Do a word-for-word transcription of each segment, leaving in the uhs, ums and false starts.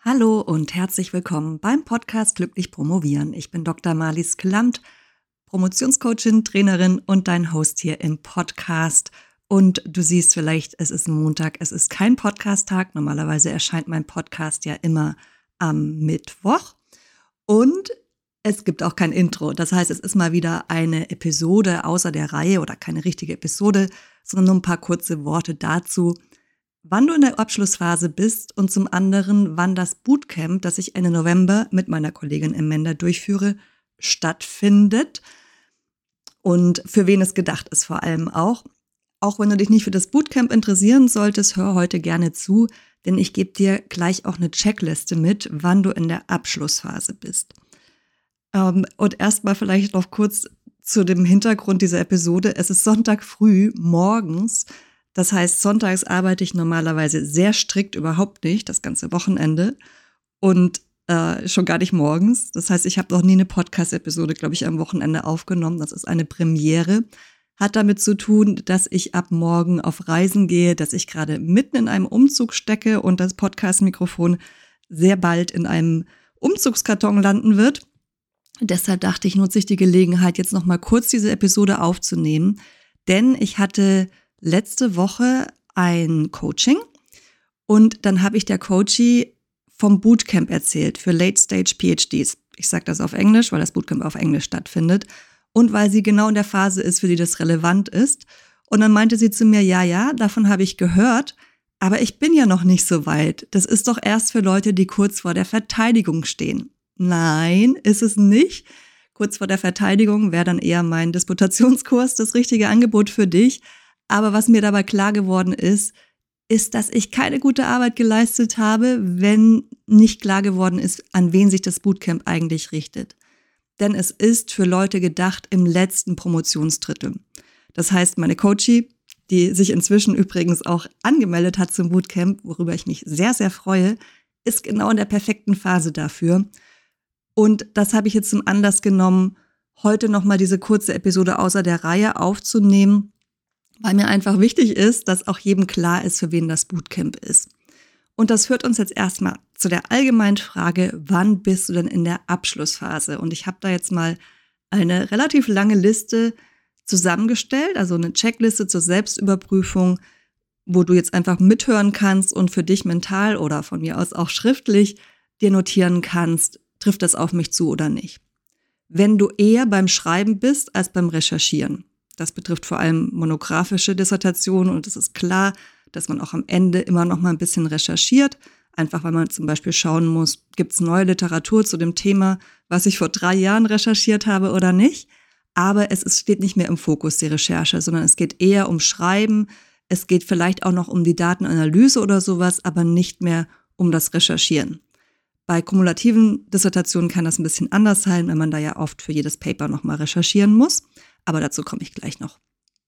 Hallo und herzlich willkommen beim Podcast Glücklich Promovieren. Ich bin Doktor Marlies Klant, Promotionscoachin, Trainerin und dein Host hier im Podcast. Und du siehst vielleicht, es ist Montag, es ist kein Podcast-Tag. Normalerweise erscheint mein Podcast ja immer am Mittwoch. Und es gibt auch kein Intro. Das heißt, es ist mal wieder eine Episode außer der Reihe oder keine richtige Episode, sondern nur ein paar kurze Worte dazu, wann du in der Abschlussphase bist und zum anderen, wann das Bootcamp, das ich Ende November mit meiner Kollegin Amanda durchführe, stattfindet und für wen es gedacht ist vor allem auch. Auch wenn du dich nicht für das Bootcamp interessieren solltest, hör heute gerne zu, denn ich gebe dir gleich auch eine Checkliste mit, wann du in der Abschlussphase bist. Ähm, und erstmal vielleicht noch kurz zu dem Hintergrund dieser Episode. Es ist Sonntag früh, morgens. Das heißt, sonntags arbeite ich normalerweise sehr strikt überhaupt nicht, das ganze Wochenende und äh, schon gar nicht morgens. Das heißt, ich habe noch nie eine Podcast-Episode, glaube ich, am Wochenende aufgenommen. Das ist eine Premiere. Hat damit zu tun, dass ich ab morgen auf Reisen gehe, dass ich gerade mitten in einem Umzug stecke und das Podcast-Mikrofon sehr bald in einem Umzugskarton landen wird. Deshalb dachte ich, nutze ich die Gelegenheit, jetzt noch mal kurz diese Episode aufzunehmen, denn ich hatte letzte Woche ein Coaching und dann habe ich der Coachie vom Bootcamp erzählt für Late-Stage-P H Ds. Ich sage das auf Englisch, weil das Bootcamp auf Englisch stattfindet und weil sie genau in der Phase ist, für die das relevant ist. Und dann meinte sie zu mir, ja, ja, davon habe ich gehört, aber ich bin ja noch nicht so weit. Das ist doch erst für Leute, die kurz vor der Verteidigung stehen. Nein, ist es nicht. Kurz vor der Verteidigung wäre dann eher mein Disputationskurs das richtige Angebot für dich. Aber was mir dabei klar geworden ist, ist, dass ich keine gute Arbeit geleistet habe, wenn nicht klar geworden ist, an wen sich das Bootcamp eigentlich richtet. Denn es ist für Leute gedacht im letzten Promotionsdrittel. Das heißt, meine Coachie, die sich inzwischen übrigens auch angemeldet hat zum Bootcamp, worüber ich mich sehr, sehr freue, ist genau in der perfekten Phase dafür. Und das habe ich jetzt zum Anlass genommen, heute nochmal diese kurze Episode außer der Reihe aufzunehmen, weil mir einfach wichtig ist, dass auch jedem klar ist, für wen das Bootcamp ist. Und das führt uns jetzt erstmal zu der allgemeinen Frage, wann bist du denn in der Abschlussphase? Und ich habe da jetzt mal eine relativ lange Liste zusammengestellt, also eine Checkliste zur Selbstüberprüfung, wo du jetzt einfach mithören kannst und für dich mental oder von mir aus auch schriftlich dir notieren kannst, trifft das auf mich zu oder nicht. Wenn du eher beim Schreiben bist als beim Recherchieren. Das betrifft vor allem monographische Dissertationen und es ist klar, dass man auch am Ende immer noch mal ein bisschen recherchiert, einfach weil man zum Beispiel schauen muss, gibt es neue Literatur zu dem Thema, was ich vor drei Jahren recherchiert habe oder nicht. Aber es ist, steht nicht mehr im Fokus, die Recherche, sondern es geht eher um Schreiben, es geht vielleicht auch noch um die Datenanalyse oder sowas, aber nicht mehr um das Recherchieren. Bei kumulativen Dissertationen kann das ein bisschen anders sein, wenn man da ja oft für jedes Paper noch mal recherchieren muss. Aber dazu komme ich gleich noch.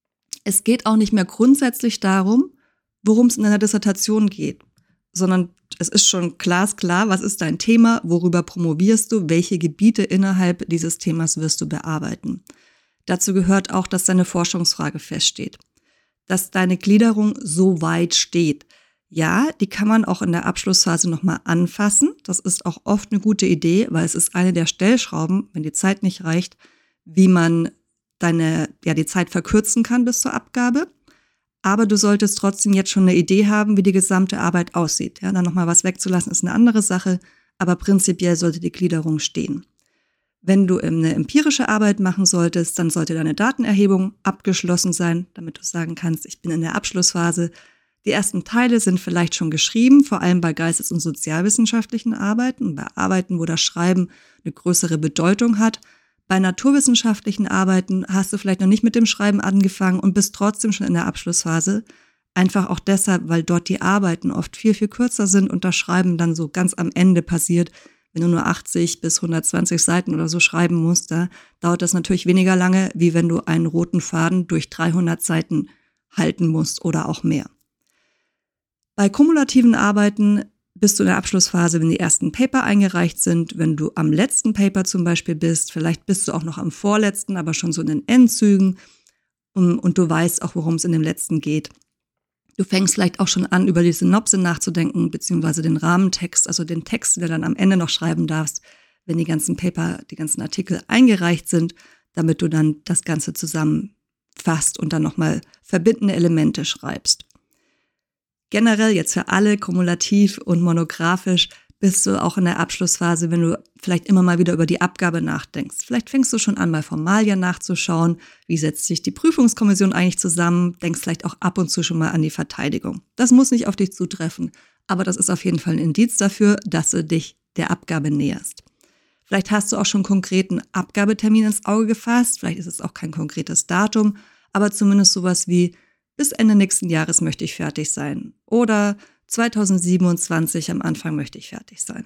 Es geht auch nicht mehr grundsätzlich darum, worum es in einer Dissertation geht, sondern es ist schon glasklar, was ist dein Thema, worüber promovierst du, welche Gebiete innerhalb dieses Themas wirst du bearbeiten. Dazu gehört auch, dass deine Forschungsfrage feststeht, dass deine Gliederung so weit steht. Ja, die kann man auch in der Abschlussphase nochmal anfassen. Das ist auch oft eine gute Idee, weil es ist eine der Stellschrauben, wenn die Zeit nicht reicht, wie man deine, ja, die Zeit verkürzen kann bis zur Abgabe. Aber du solltest trotzdem jetzt schon eine Idee haben, wie die gesamte Arbeit aussieht. Ja, dann nochmal was wegzulassen, ist eine andere Sache, aber prinzipiell sollte die Gliederung stehen. Wenn du eine empirische Arbeit machen solltest, dann sollte deine Datenerhebung abgeschlossen sein, damit du sagen kannst, ich bin in der Abschlussphase. Die ersten Teile sind vielleicht schon geschrieben, vor allem bei geistes- und sozialwissenschaftlichen Arbeiten, bei Arbeiten, wo das Schreiben eine größere Bedeutung hat. Bei naturwissenschaftlichen Arbeiten hast du vielleicht noch nicht mit dem Schreiben angefangen und bist trotzdem schon in der Abschlussphase. Einfach auch deshalb, weil dort die Arbeiten oft viel, viel kürzer sind und das Schreiben dann so ganz am Ende passiert. Wenn du nur achtzig bis hundertzwanzig Seiten oder so schreiben musst, da dauert das natürlich weniger lange, wie wenn du einen roten Faden durch dreihundert Seiten halten musst oder auch mehr. Bei kumulativen Arbeiten bist du in der Abschlussphase, wenn die ersten Paper eingereicht sind, wenn du am letzten Paper zum Beispiel bist, vielleicht bist du auch noch am vorletzten, aber schon so in den Endzügen und, und du weißt auch, worum es in dem letzten geht. Du fängst vielleicht auch schon an, über die Synopse nachzudenken, beziehungsweise den Rahmentext, also den Text, den du dann am Ende noch schreiben darfst, wenn die ganzen Paper, die ganzen Artikel eingereicht sind, damit du dann das Ganze zusammenfasst und dann nochmal verbindende Elemente schreibst. Generell jetzt für alle, kumulativ und monografisch, bist du auch in der Abschlussphase, wenn du vielleicht immer mal wieder über die Abgabe nachdenkst. Vielleicht fängst du schon an, mal Formalien nachzuschauen. Wie setzt sich die Prüfungskommission eigentlich zusammen? Denkst vielleicht auch ab und zu schon mal an die Verteidigung. Das muss nicht auf dich zutreffen, aber das ist auf jeden Fall ein Indiz dafür, dass du dich der Abgabe näherst. Vielleicht hast du auch schon einen konkreten Abgabetermin ins Auge gefasst. Vielleicht ist es auch kein konkretes Datum, aber zumindest sowas wie bis Ende nächsten Jahres möchte ich fertig sein oder zweitausendsiebenundzwanzig am Anfang möchte ich fertig sein.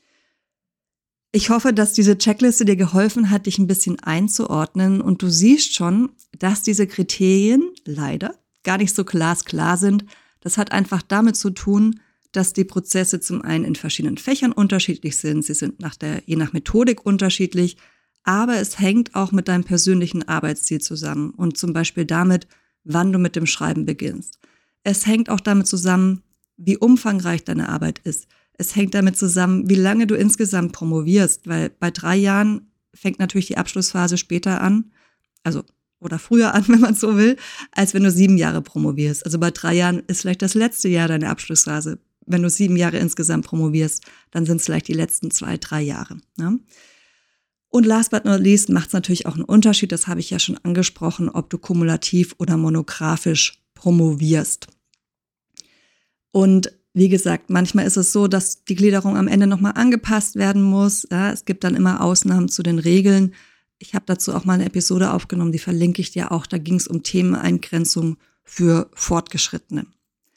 Ich hoffe, dass diese Checkliste dir geholfen hat, dich ein bisschen einzuordnen und du siehst schon, dass diese Kriterien leider gar nicht so glasklar sind. Das hat einfach damit zu tun, dass die Prozesse zum einen in verschiedenen Fächern unterschiedlich sind. Sie sind nach der, je nach Methodik unterschiedlich, aber es hängt auch mit deinem persönlichen Arbeitsziel zusammen und zum Beispiel damit, wann du mit dem Schreiben beginnst. Es hängt auch damit zusammen, wie umfangreich deine Arbeit ist. Es hängt damit zusammen, wie lange du insgesamt promovierst, weil bei drei Jahren fängt natürlich die Abschlussphase später an, also oder früher an, wenn man so will, als wenn du sieben Jahre promovierst. Also bei drei Jahren ist vielleicht das letzte Jahr deine Abschlussphase. Wenn du sieben Jahre insgesamt promovierst, dann sind es vielleicht die letzten zwei, drei Jahre. Ne? Und last but not least macht es natürlich auch einen Unterschied, das habe ich ja schon angesprochen, ob du kumulativ oder monografisch promovierst. Und wie gesagt, manchmal ist es so, dass die Gliederung am Ende nochmal angepasst werden muss. Ja, es gibt dann immer Ausnahmen zu den Regeln. Ich habe dazu auch mal eine Episode aufgenommen, die verlinke ich dir auch. Da ging es um Themeneingrenzung für Fortgeschrittene.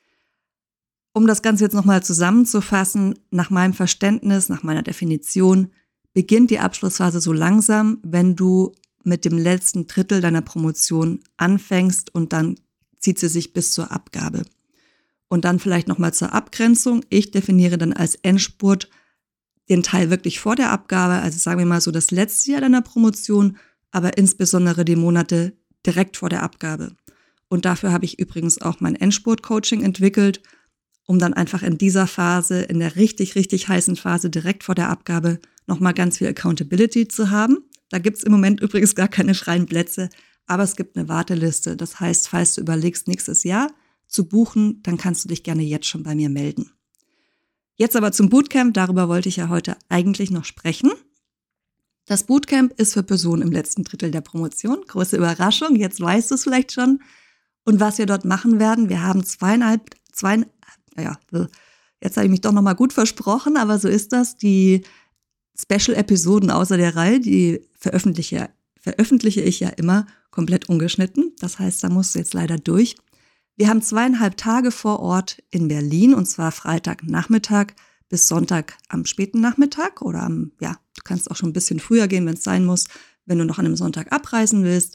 Um das Ganze jetzt nochmal zusammenzufassen, nach meinem Verständnis, nach meiner Definition, beginnt die Abschlussphase so langsam, wenn du mit dem letzten Drittel deiner Promotion anfängst und dann zieht sie sich bis zur Abgabe. Und dann vielleicht nochmal zur Abgrenzung. Ich definiere dann als Endspurt den Teil wirklich vor der Abgabe, also sagen wir mal so das letzte Jahr deiner Promotion, aber insbesondere die Monate direkt vor der Abgabe. Und dafür habe ich übrigens auch mein Endspurt-Coaching entwickelt, um dann einfach in dieser Phase, in der richtig, richtig heißen Phase direkt vor der Abgabe nochmal ganz viel Accountability zu haben. Da gibt es im Moment übrigens gar keine freien Plätze, aber es gibt eine Warteliste. Das heißt, falls du überlegst, nächstes Jahr zu buchen, dann kannst du dich gerne jetzt schon bei mir melden. Jetzt aber zum Bootcamp, darüber wollte ich ja heute eigentlich noch sprechen. Das Bootcamp ist für Personen im letzten Drittel der Promotion. Große Überraschung, jetzt weißt du es vielleicht schon. Und was wir dort machen werden, wir haben zweieinhalb, zwei, ja, jetzt habe ich mich doch nochmal gut versprochen, aber so ist das, die Special-Episoden außer der Reihe, die veröffentliche, veröffentliche ich ja immer komplett ungeschnitten. Das heißt, da musst du jetzt leider durch. Wir haben zweieinhalb Tage vor Ort in Berlin und zwar Freitagnachmittag bis Sonntag am späten Nachmittag oder am, ja, du kannst auch schon ein bisschen früher gehen, wenn es sein muss, wenn du noch an einem Sonntag abreisen willst,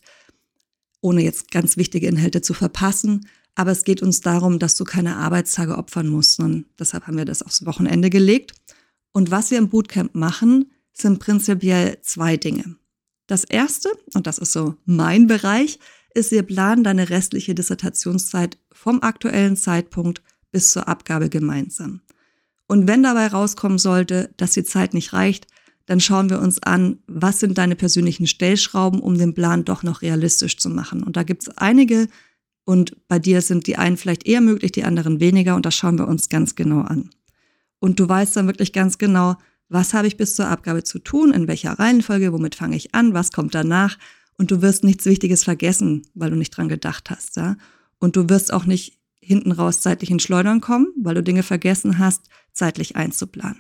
ohne jetzt ganz wichtige Inhalte zu verpassen. Aber es geht uns darum, dass du keine Arbeitstage opfern musst und deshalb haben wir das aufs Wochenende gelegt. Und was wir im Bootcamp machen, sind prinzipiell zwei Dinge. Das erste, und das ist so mein Bereich, ist, wir planen deine restliche Dissertationszeit vom aktuellen Zeitpunkt bis zur Abgabe gemeinsam. Und wenn dabei rauskommen sollte, dass die Zeit nicht reicht, dann schauen wir uns an, was sind deine persönlichen Stellschrauben, um den Plan doch noch realistisch zu machen. Und da gibt es einige und bei dir sind die einen vielleicht eher möglich, die anderen weniger und das schauen wir uns ganz genau an. Und du weißt dann wirklich ganz genau, was habe ich bis zur Abgabe zu tun, in welcher Reihenfolge, womit fange ich an, was kommt danach. Und du wirst nichts Wichtiges vergessen, weil du nicht dran gedacht hast. Ja? Und du wirst auch nicht hinten raus zeitlich ins Schleudern kommen, weil du Dinge vergessen hast, zeitlich einzuplanen.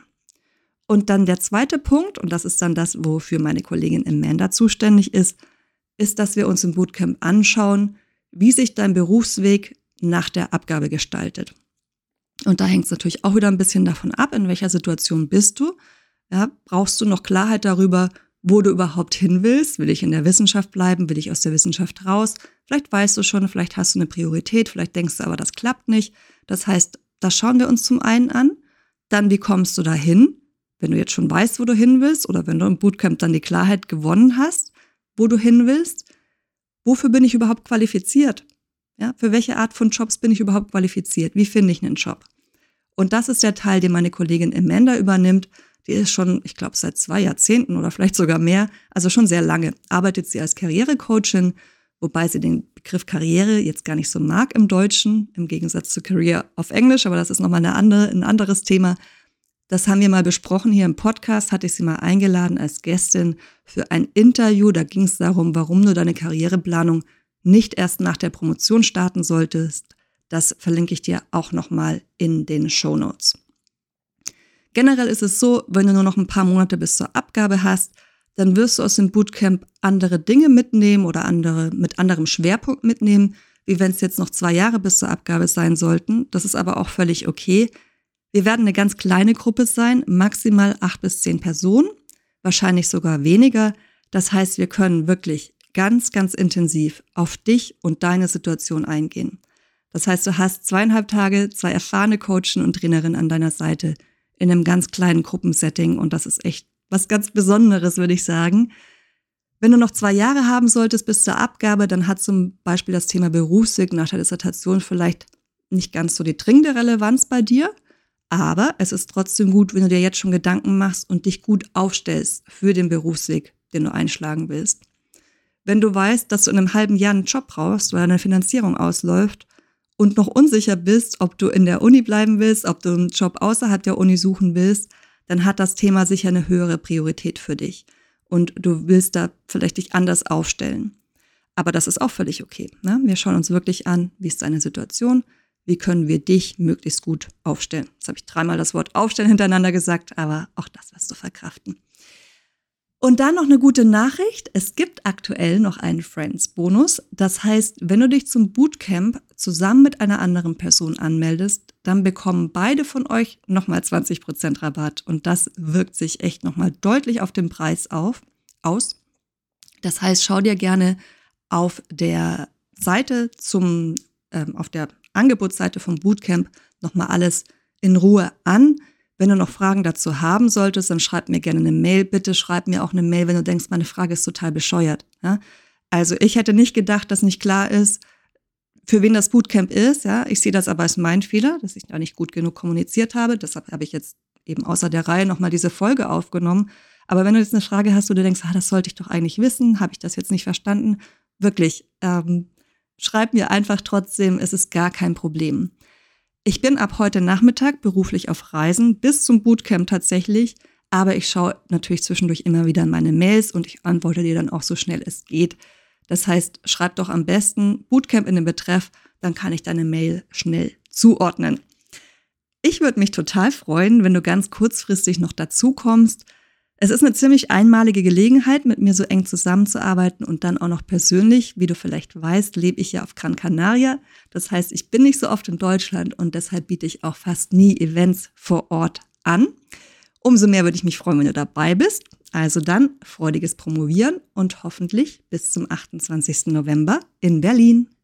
Und dann der zweite Punkt, und das ist dann das, wofür meine Kollegin Amanda zuständig ist, ist, dass wir uns im Bootcamp anschauen, wie sich dein Berufsweg nach der Abgabe gestaltet. Und da hängt es natürlich auch wieder ein bisschen davon ab, in welcher Situation bist du. Ja, brauchst du noch Klarheit darüber, wo du überhaupt hin willst? Will ich in der Wissenschaft bleiben? Will ich aus der Wissenschaft raus? Vielleicht weißt du schon, vielleicht hast du eine Priorität, vielleicht denkst du aber, das klappt nicht. Das heißt, das schauen wir uns zum einen an. Dann, wie kommst du dahin? Wenn du jetzt schon weißt, wo du hin willst oder wenn du im Bootcamp dann die Klarheit gewonnen hast, wo du hin willst, wofür bin ich überhaupt qualifiziert? Ja, für welche Art von Jobs bin ich überhaupt qualifiziert? Wie finde ich einen Job? Und das ist der Teil, den meine Kollegin Amanda übernimmt. Die ist schon, ich glaube, seit zwei Jahrzehnten oder vielleicht sogar mehr, also schon sehr lange, arbeitet sie als Karrierecoachin, wobei sie den Begriff Karriere jetzt gar nicht so mag im Deutschen, im Gegensatz zu Career auf Englisch, aber das ist nochmal eine andere, ein anderes Thema. Das haben wir mal besprochen hier im Podcast, hatte ich sie mal eingeladen als Gästin für ein Interview. Da ging es darum, warum du deine Karriereplanung nicht erst nach der Promotion starten solltest. Das verlinke ich dir auch nochmal in den Shownotes. Generell ist es so, wenn du nur noch ein paar Monate bis zur Abgabe hast, dann wirst du aus dem Bootcamp andere Dinge mitnehmen oder andere mit anderem Schwerpunkt mitnehmen, wie wenn es jetzt noch zwei Jahre bis zur Abgabe sein sollten. Das ist aber auch völlig okay. Wir werden eine ganz kleine Gruppe sein, maximal acht bis zehn Personen, wahrscheinlich sogar weniger. Das heißt, wir können wirklich ganz, ganz intensiv auf dich und deine Situation eingehen. Das heißt, du hast zweieinhalb Tage, zwei erfahrene Coachen und Trainerinnen an deiner Seite in einem ganz kleinen Gruppensetting und das ist echt was ganz Besonderes, würde ich sagen. Wenn du noch zwei Jahre haben solltest bis zur Abgabe, dann hat zum Beispiel das Thema Berufsweg nach der Dissertation vielleicht nicht ganz so die dringende Relevanz bei dir, aber es ist trotzdem gut, wenn du dir jetzt schon Gedanken machst und dich gut aufstellst für den Berufsweg, den du einschlagen willst. Wenn du weißt, dass du in einem halben Jahr einen Job brauchst, weil deine Finanzierung ausläuft und noch unsicher bist, ob du in der Uni bleiben willst, ob du einen Job außerhalb der Uni suchen willst, dann hat das Thema sicher eine höhere Priorität für dich. Und du willst da vielleicht dich anders aufstellen. Aber das ist auch völlig okay. Ne? Wir schauen uns wirklich an, wie ist deine Situation, wie können wir dich möglichst gut aufstellen. Jetzt habe ich dreimal das Wort aufstellen hintereinander gesagt, aber auch das wirst du verkraften. Und dann noch eine gute Nachricht. Es gibt aktuell noch einen Friends-Bonus. Das heißt, wenn du dich zum Bootcamp zusammen mit einer anderen Person anmeldest, dann bekommen beide von euch nochmal zwanzig Prozent Rabatt. Und das wirkt sich echt nochmal deutlich auf den Preis auf, aus. Das heißt, schau dir gerne auf der Seite zum, ähm, auf der Angebotsseite vom Bootcamp nochmal alles in Ruhe an. Wenn du noch Fragen dazu haben solltest, dann schreib mir gerne eine Mail. Bitte schreib mir auch eine Mail, wenn du denkst, meine Frage ist total bescheuert. Ja? Also ich hätte nicht gedacht, dass nicht klar ist, für wen das Bootcamp ist. Ja? Ich sehe das aber als mein Fehler, dass ich da nicht gut genug kommuniziert habe. Deshalb habe ich jetzt eben außer der Reihe nochmal diese Folge aufgenommen. Aber wenn du jetzt eine Frage hast, wo du denkst, ah, das sollte ich doch eigentlich wissen, habe ich das jetzt nicht verstanden, wirklich, ähm, schreib mir einfach trotzdem, es ist gar kein Problem. Ich bin ab heute Nachmittag beruflich auf Reisen, bis zum Bootcamp tatsächlich, aber ich schaue natürlich zwischendurch immer wieder in meine Mails und ich antworte dir dann auch so schnell es geht. Das heißt, schreib doch am besten Bootcamp in den Betreff, dann kann ich deine Mail schnell zuordnen. Ich würde mich total freuen, wenn du ganz kurzfristig noch dazu kommst. Es ist eine ziemlich einmalige Gelegenheit, mit mir so eng zusammenzuarbeiten und dann auch noch persönlich. Wie du vielleicht weißt, lebe ich ja auf Gran Canaria. Das heißt, ich bin nicht so oft in Deutschland und deshalb biete ich auch fast nie Events vor Ort an. Umso mehr würde ich mich freuen, wenn du dabei bist. Also dann freudiges Promovieren und hoffentlich bis zum achtundzwanzigsten November in Berlin.